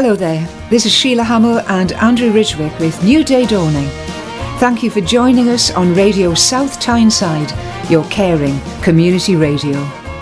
Hello there, this is Sheila Hamill and Andrew Ridgwick with New Day Dawning. Thank you for joining us on Radio South Tyneside, your caring community radio.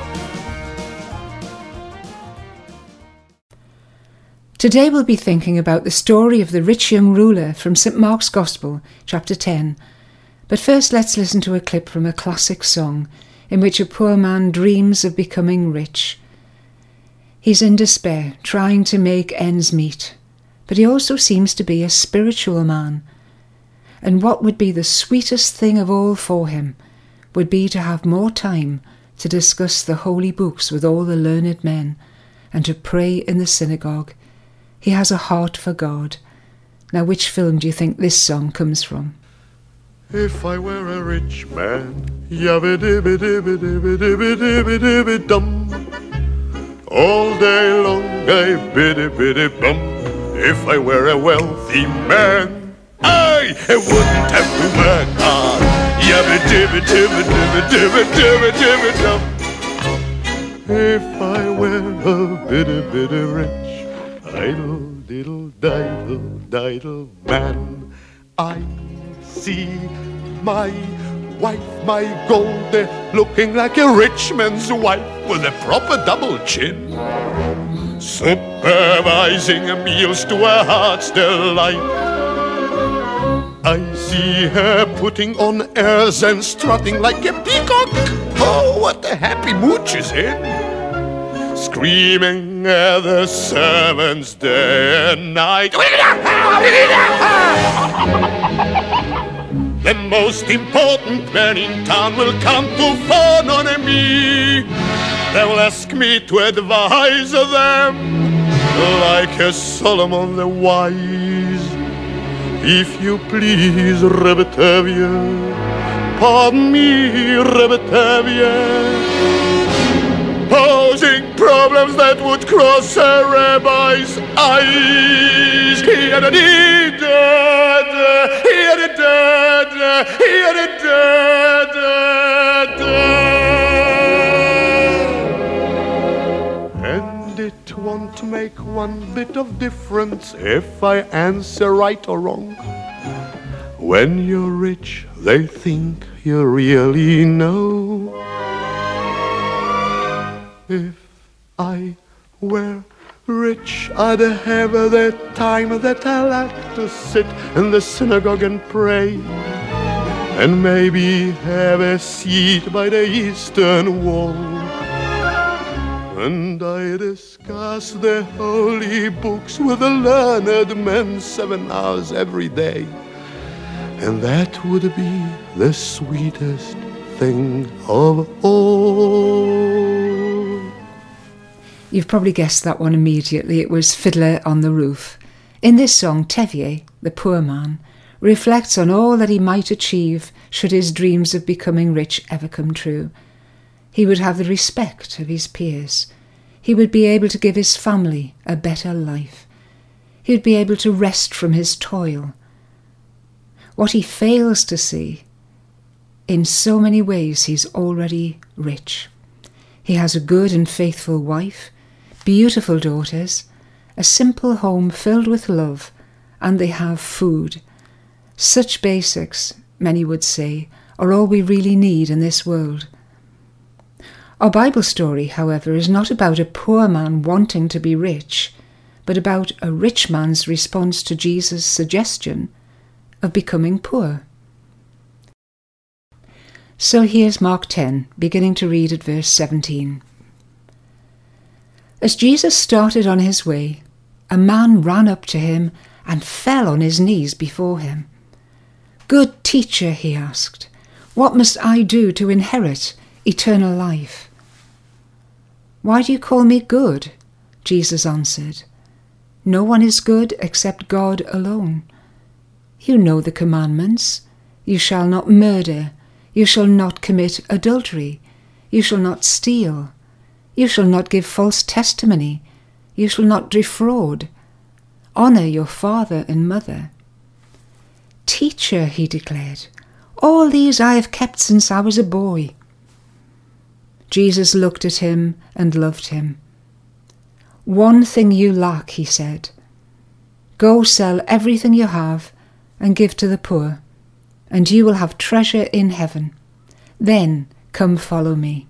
Today we'll be thinking about the story of the rich young ruler from St Mark's Gospel, chapter 10. But first let's listen to a clip from a classic song in which a poor man dreams of becoming rich. He's in despair, trying to make ends meet, but he also seems to be a spiritual man. And what would be the sweetest thing of all for him would be to have more time to discuss the holy books with all the learned men and to pray in the synagogue. He has a heart for God. Now, which film do you think this song comes from? If I were a rich man, yabba-dibba-dibba-dibba-dibba-dibba-dibba-dum. All day long I biddy-biddy-bum. If I were a wealthy man, I wouldn't have to work hard. Yabba-dibba-dibba-dibba-dibba-dibba-dibba-dum. If I were a biddy-biddy rich, idle-diddle-diddle-diddle man, I see my wife, my Goldie, looking like a rich man's wife with a proper double chin, supervising meals to her heart's delight. I see her putting on airs and strutting like a peacock. Oh, what a happy mood she's in, screaming at the servants day and night. The most important man in town will come to fawn on me. They will ask me to advise them like a Solomon the wise. If you please, Rebetavia, pardon me, Rebetavia, posing problems that would cross a rabbi's eyes. And it won't make one bit of difference if I answer right or wrong. When you're rich, they think you really know. If I were rich, I'd have the time that I like to sit in the synagogue and pray, and maybe have a seat by the eastern wall, and I discuss the holy books with the learned men 7 hours every day, and that would be the sweetest thing of all. You've probably guessed that one immediately. It was Fiddler on the Roof. In this song, Tevier, the poor man, reflects on all that he might achieve should his dreams of becoming rich ever come true. He would have the respect of his peers. He would be able to give his family a better life. He would be able to rest from his toil. What he fails to see, in so many ways he's already rich. He has a good and faithful wife, beautiful daughters, a simple home filled with love, and they have food. Such basics, many would say, are all we really need in this world. Our Bible story, however, is not about a poor man wanting to be rich, but about a rich man's response to Jesus' suggestion of becoming poor. So here's Mark 10, beginning to read at verse 17. As Jesus started on his way, a man ran up to him and fell on his knees before him. "Good teacher," he asked, "what must I do to inherit eternal life?" "Why do you call me good?" Jesus answered. "No one is good except God alone. You know the commandments. You shall not murder. You shall not commit adultery. You shall not steal. You shall not give false testimony. You shall not defraud. Honour your father and mother." "Teacher," he declared, "all these I have kept since I was a boy." Jesus looked at him and loved him. "One thing you lack," he said. Go sell everything you have and give to the poor, and you will have treasure in heaven. Then come follow me."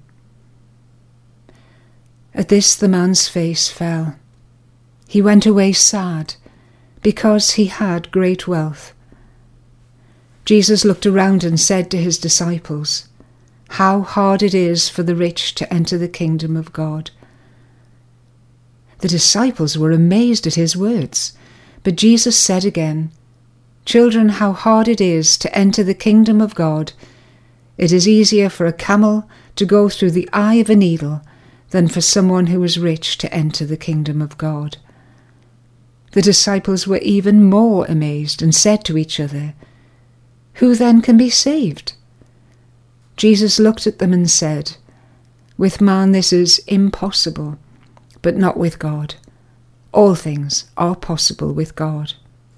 At this the man's face fell. He went away sad, because he had great wealth. Jesus looked around and said to his disciples, "How hard it is for the rich to enter the kingdom of God." The disciples were amazed at his words, but Jesus said again, "Children, how hard it is to enter the kingdom of God. It is easier for a camel to go through the eye of a needle than for someone who is rich to enter the kingdom of God." The disciples were even more amazed and said to each other, "Who then can be saved?" Jesus looked at them and said, "With man this is impossible, but not with God. All things are possible with God."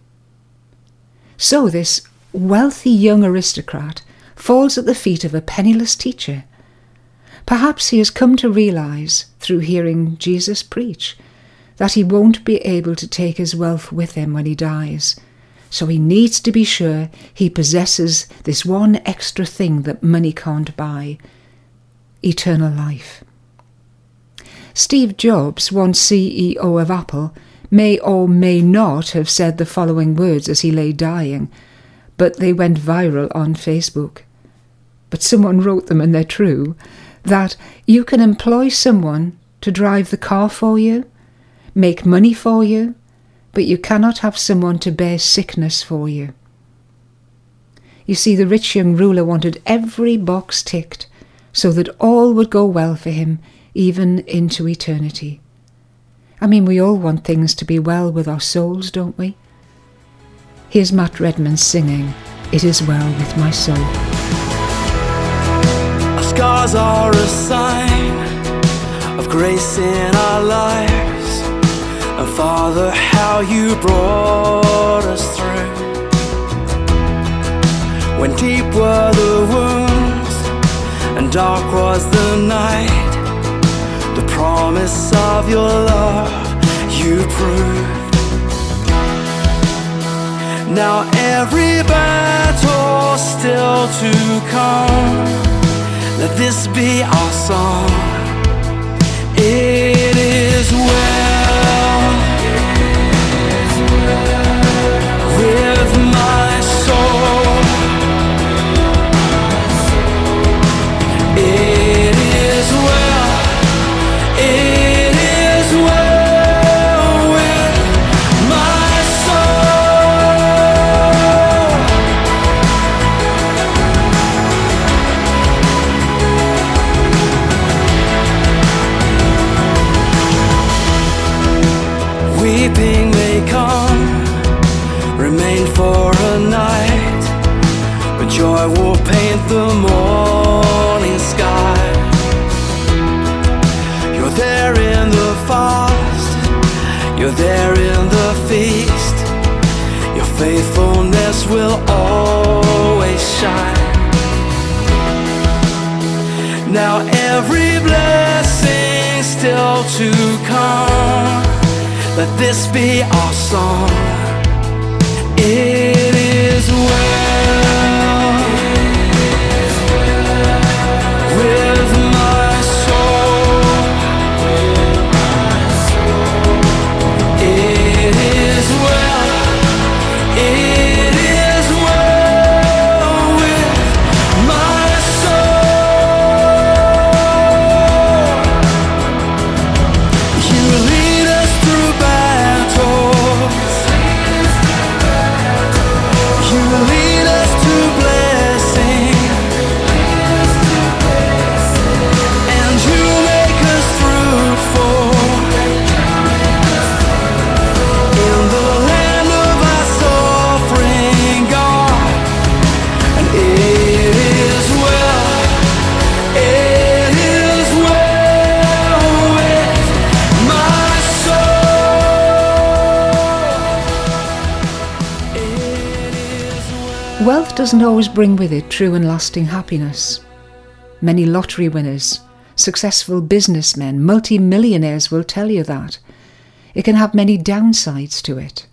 So this wealthy young aristocrat falls at the feet of a penniless teacher. Perhaps he has come to realize, through hearing Jesus preach, that he won't be able to take his wealth with him when he dies. So he needs to be sure he possesses this one extra thing that money can't buy: eternal life. Steve Jobs, once CEO of Apple, may or may not have said the following words as he lay dying, but they went viral on Facebook. But someone wrote them and they're true, that you can employ someone to drive the car for you, make money for you, but you cannot have someone to bear sickness for you. You see, the rich young ruler wanted every box ticked so that all would go well for him, even into eternity. I mean, we all want things to be well with our souls, don't we? Here's Matt Redman singing, "It Is Well With My Soul." Our scars are a sign of grace in our lives, and Father, how you brought us through. When deep were the wounds and dark was the night, the promise of your love you proved. Now every battle still to come, let this be our song. It is well with my soul. It is well, it is well with my soul. Weeping may come, remain for a night, but joy will paint the morning sky. You're there in the fast, you're there in the feast. Your faithfulness will always shine. Now every blessing still to come, let this be our song. It is well with my soul. It is well, it is well with my soul. You lead us through battles, you lead us to blessing, and you make us fruitful in the land of our suffering, God. And it is well, it is well with my soul. It is well. Wealth doesn't always bring with it true and lasting happiness. Many lottery winners, successful businessmen, multi-millionaires will tell you that. It can have many downsides to it,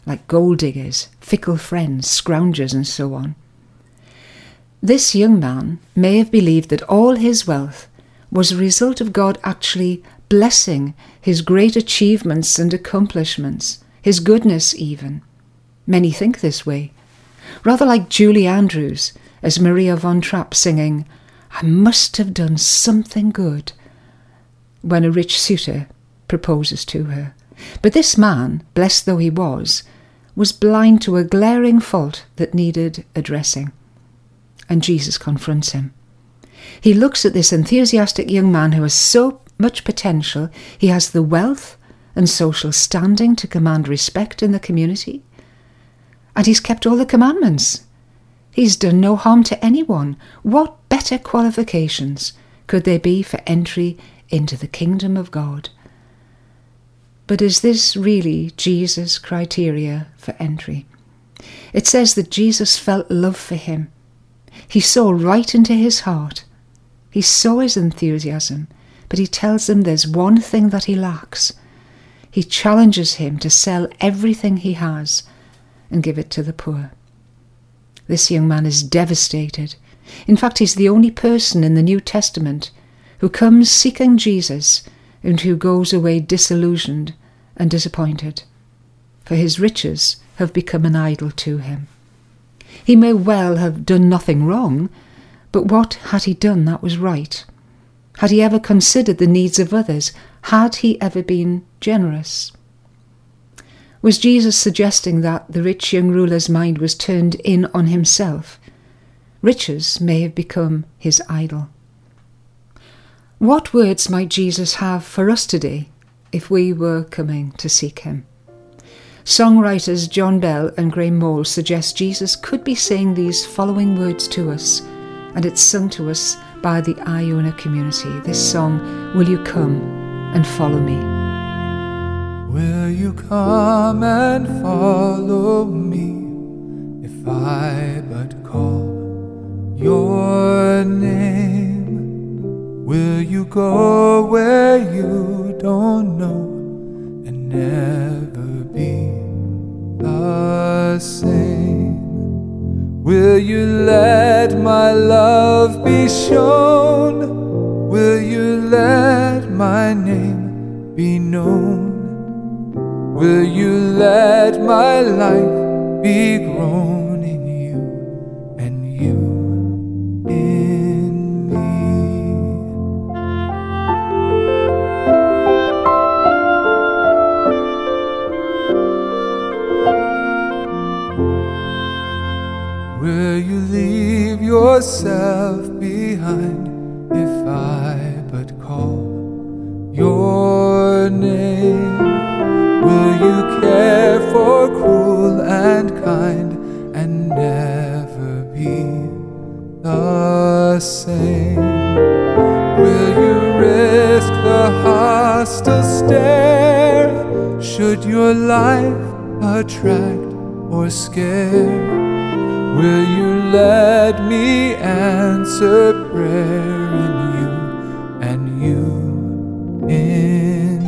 like gold diggers, fickle friends, scroungers, and so on. This young man may have believed that all his wealth was a result of God actually blessing his great achievements and accomplishments, his goodness even. Many think this way, rather like Julie Andrews as Maria von Trapp singing, "I must have done something good," when a rich suitor proposes to her. But this man, blessed though he was blind to a glaring fault that needed addressing. And Jesus confronts him. He looks at this enthusiastic young man who has so much potential. He has the wealth and social standing to command respect in the community. And he's kept all the commandments. He's done no harm to anyone. What better qualifications could there be for entry into the kingdom of God? But is this really Jesus' criteria for entry? It says that Jesus felt love for him. He saw right into his heart. He saw his enthusiasm, but he tells him there's one thing that he lacks. He challenges him to sell everything he has and give it to the poor. This young man is devastated. In fact, he's the only person in the New Testament who comes seeking Jesus and who goes away disillusioned and disappointed, for his riches have become an idol to him. He may well have done nothing wrong, but what had he done that was right? Had he ever considered the needs of others? Had he ever been generous? Was Jesus suggesting that the rich young ruler's mind was turned in on himself? Riches may have become his idol. What words might Jesus have for us today if we were coming to seek him? Songwriters John Bell and Graham Moll suggest Jesus could be saying these following words to us, and it's sung to us by the Iona community. This song, "Will You Come and Follow Me?" Will you come and follow me if I but call your name? Will you go where you don't know and never be the same? Will you let my love be shown? Will you let my name be known? Will you let my life be grown in you and you in me? Will you leave yourself behind if I but call your name? Will you care for cruel and kind and never be the same? Will you risk the hostile stare should your life attract or scare? Will you let me answer prayer in you and you in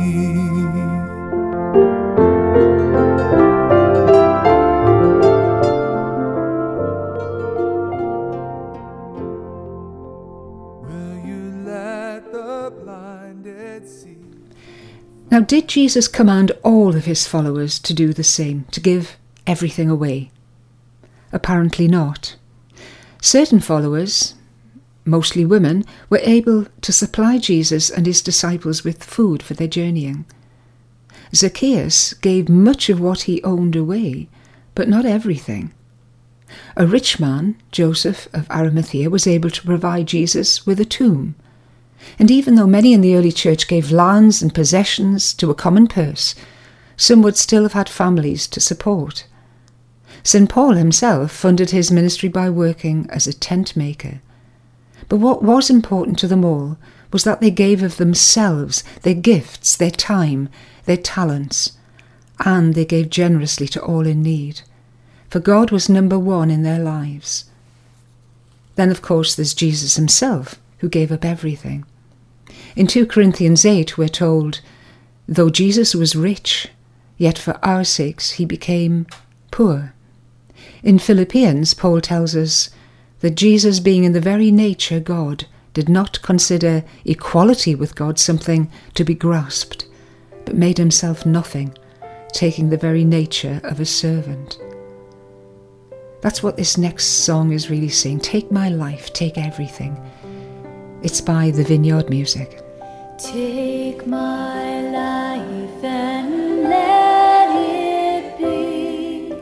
Now, did Jesus command all of his followers to do the same, to give everything away? Apparently not. Certain followers, mostly women, were able to supply Jesus and his disciples with food for their journeying. Zacchaeus gave much of what he owned away, but not everything. A rich man, Joseph of Arimathea, was able to provide Jesus with a tomb. And even though many in the early church gave lands and possessions to a common purse, some would still have had families to support. St. Paul himself funded his ministry by working as a tent maker. But what was important to them all was that they gave of themselves, their gifts, their time, their talents, and they gave generously to all in need. For God was number one in their lives. Then, of course, there's Jesus himself, who gave up everything. In 2 Corinthians 8, we're told, though Jesus was rich, yet for our sakes he became poor. In Philippians, Paul tells us that Jesus, being in the very nature God, did not consider equality with God something to be grasped, but made himself nothing, taking the very nature of a servant. That's what this next song is really saying. Take my life, take everything. It's by the Vineyard Music. Take my life and let it be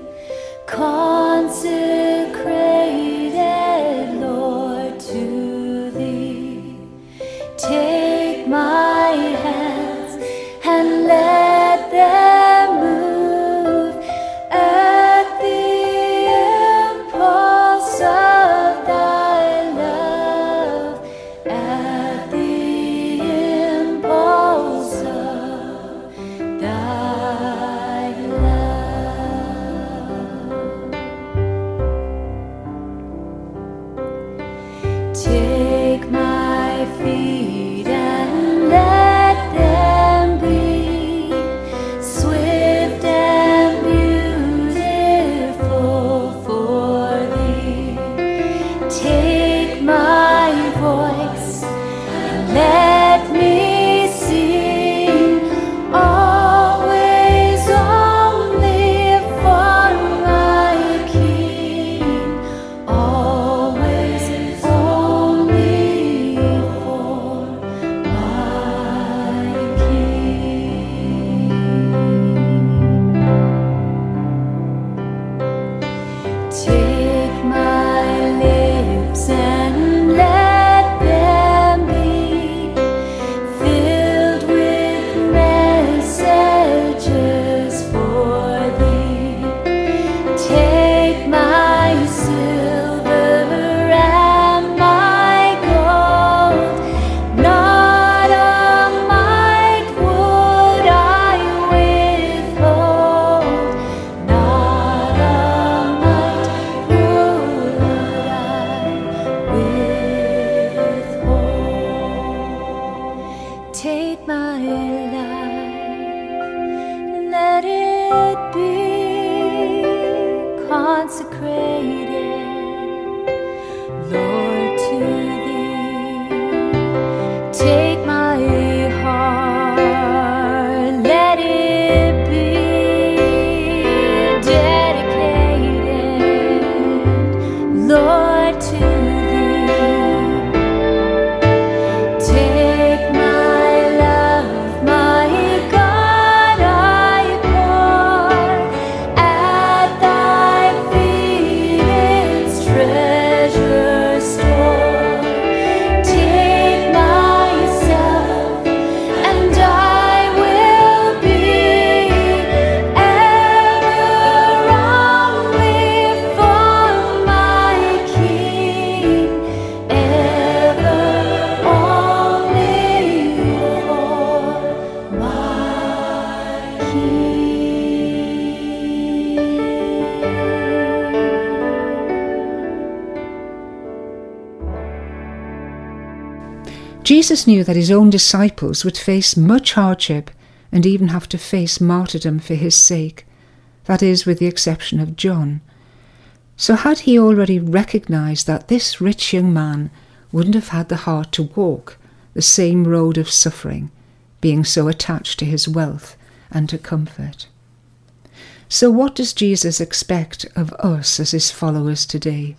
consecrated, Lord, to Thee. Take my hands and let them move at the impulse of Thy love, at the impulse of Thy love. Take my feet and let them be swift and beautiful for Thee. Take my voice and let me sing, always only for my King, always only for my King. Take my lips and let them be filled with messages for Thee. Take my silver and my gold, not a mite would I withhold, not a mite would I withhold. Take my life, let it be consecrated, Lord, to Thee. Take my heart, let it be dedicated, Lord, to Thee. Take my love, my God, I pour at Thy feet, its treasure store. Take myself, and I will be ever only for my King, ever only for my King. Jesus knew that his own disciples would face much hardship and even have to face martyrdom for his sake, that is, with the exception of John. So had he already recognised that this rich young man wouldn't have had the heart to walk the same road of suffering, being so attached to his wealth and to comfort? So what does Jesus expect of us as his followers today?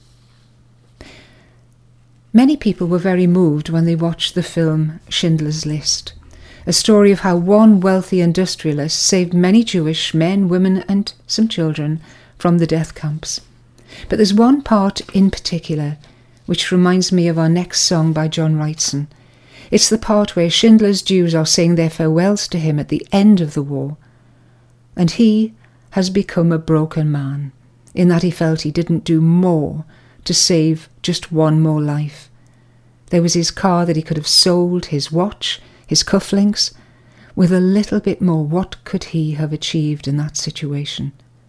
Many people were very moved when they watched the film Schindler's List, a story of how one wealthy industrialist saved many Jewish men, women and some children from the death camps. But there's one part in particular which reminds me of our next song by John Wrightson. It's the part where Schindler's Jews are saying their farewells to him at the end of the war, and he has become a broken man, in that he felt he didn't do more to save just one more life. There was his car that he could have sold, his watch, his cufflinks. With a little bit more, what could he have achieved in that situation?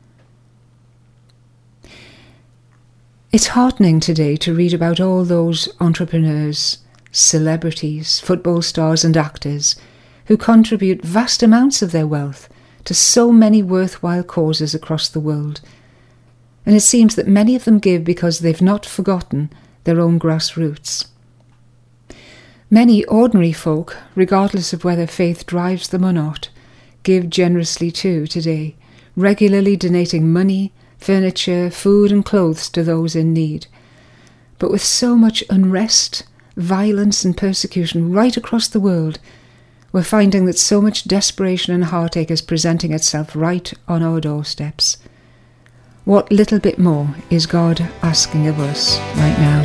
It's heartening today to read about all those entrepreneurs, celebrities, football stars and actors who contribute vast amounts of their wealth to so many worthwhile causes across the world. And it seems that many of them give because they've not forgotten their own grassroots. Many ordinary folk, regardless of whether faith drives them or not, give generously too today, regularly donating money, furniture, food and clothes to those in need. But with so much unrest, violence and persecution right across the world, we're finding that so much desperation and heartache is presenting itself right on our doorsteps. What little bit more is God asking of us right now?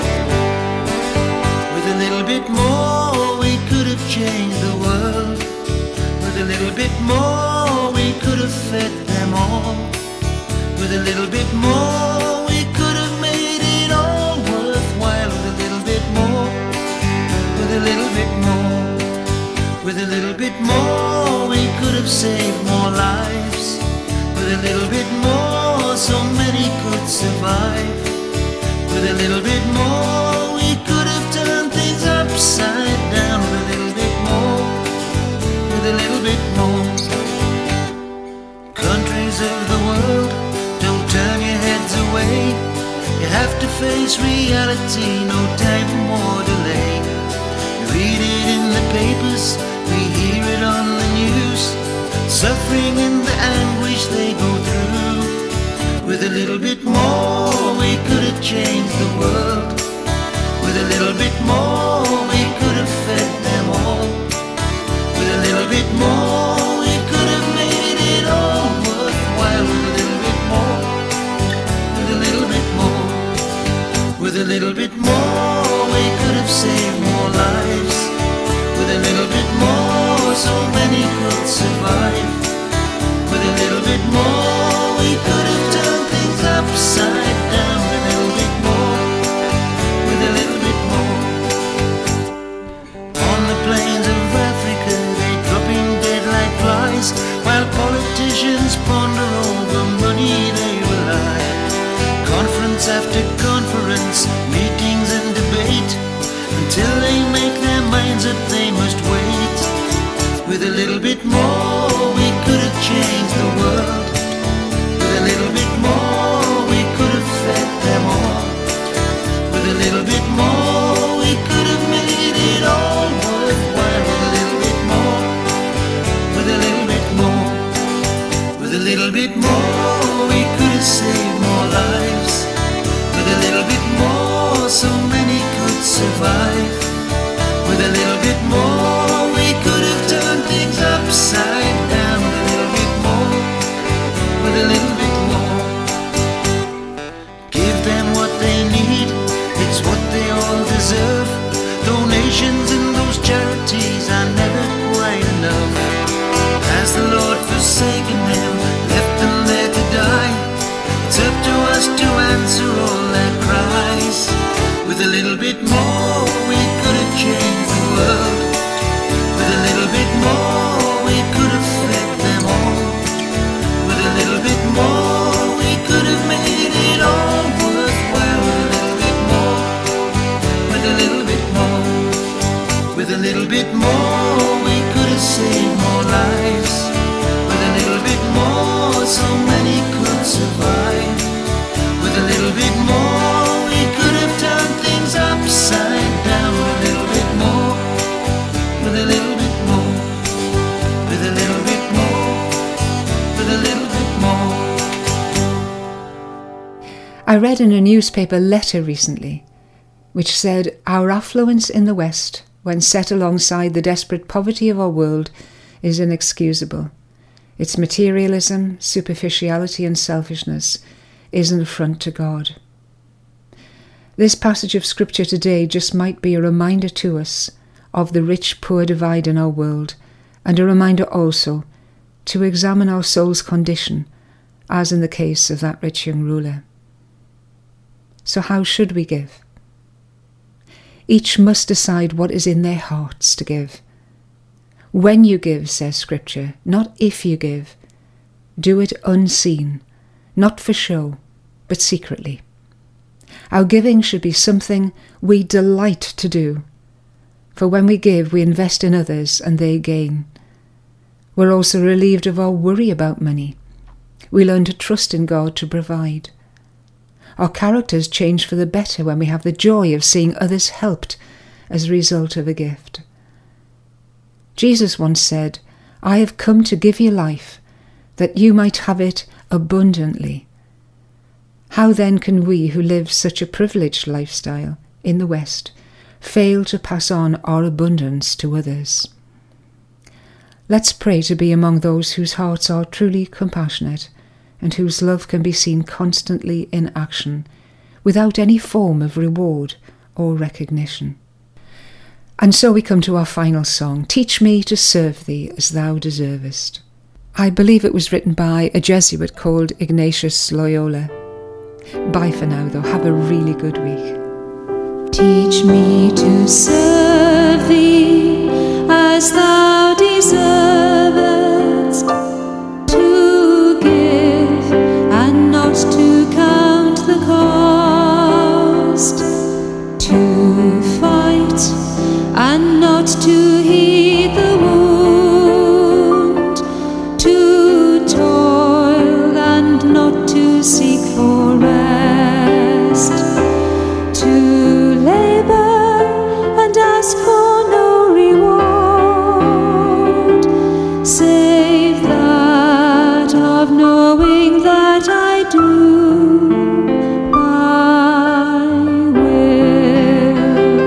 With a little bit more we could have changed the world. With a little bit more we could have fed them all. With a little bit more we could have made it all worthwhile. With a little bit more, with a little bit more, with a little bit more we could have saved more lives. With a little bit more so many could survive. With a little bit more we could have turned things upside down. With a little bit more, with a little bit more. Countries of the world, don't turn your heads away. You have to face reality, no time for more delay. You read it in the papers, we hear it on the news. Suffering and the anguish they go through. With a little bit more we could have changed the world. With a little bit more we could have fed them all. With a little bit more we could have made it all worthwhile. With a little bit more, with a little bit more, with a little bit more we could have saved more lives. With a little bit more so many could survive. With a little bit more we could have turned things upside down. With a little bit more, with a little bit more. On the plains of Africa they dropping dead like flies, while politicians ponder over money they rely. Conference after conference, meetings and debate, until they make their minds up they must wait. With a little bit more we could have changed the world. With a little bit more we could have fed them all. With a little bit more we could have made it all worthwhile. With a little bit more, with a little bit more, with a little bit more we could have saved more lives. With a little bit more so many could survive. With a little bit more we could have turned things upside down. With a little bit more, with a little bit more. Give them what they need, it's what they all deserve. Donations in those charities are never quite enough. Has the Lord forsaken them, left them there to die? It's up to us to answer all their cries. With a little bit more we could have changed the world. With a little bit more we could have fed them all. With a little bit more we could have made it all worthwhile. With a little bit more, with a little bit more, with a little bit more we could have saved more lives. With a little bit more so many could survive. With a little bit more we could have turned things upside down. With a little bit more, with a little bit more, with a little bit more, with a little bit more. I read in a newspaper letter recently which said our affluence in the West, when set alongside the desperate poverty of our world, is inexcusable. Its materialism, superficiality and selfishness is an affront to God. This passage of scripture today just might be a reminder to us of the rich-poor divide in our world, and a reminder also to examine our soul's condition, as in the case of that rich young ruler. So how should we give? Each must decide what is in their hearts to give. When you give, says Scripture, not if you give. Do it unseen, not for show, but secretly. Our giving should be something we delight to do. For when we give, we invest in others and they gain. We're also relieved of our worry about money. We learn to trust in God to provide. Our characters change for the better when we have the joy of seeing others helped as a result of a gift. Jesus once said, "I have come to give you life, that you might have it abundantly." How then can we who live such a privileged lifestyle in the West fail to pass on our abundance to others? Let's pray to be among those whose hearts are truly compassionate and whose love can be seen constantly in action, without any form of reward or recognition. And so we come to our final song, "Teach Me to Serve Thee as Thou Deservest." I believe it was written by a Jesuit called Ignatius Loyola. Bye for now, though. Have a really good week. Teach me to serve thee as thou deservest, to give and not to count the cost, to fight and not to heed the wound, to toil and not to seek for rest, to labour and ask for no reward, save that of knowing that I do thy will.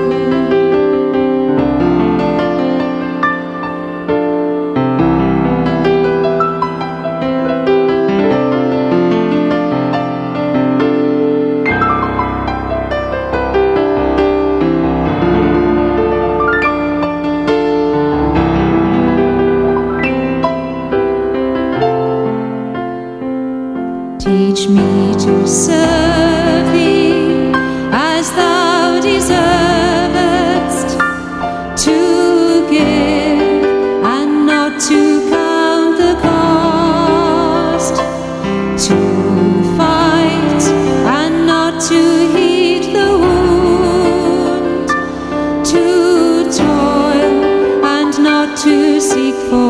Teach me to serve thee as thou deservest, to give and not to count the cost, to fight and not to heed the wound, to toil and not to seek for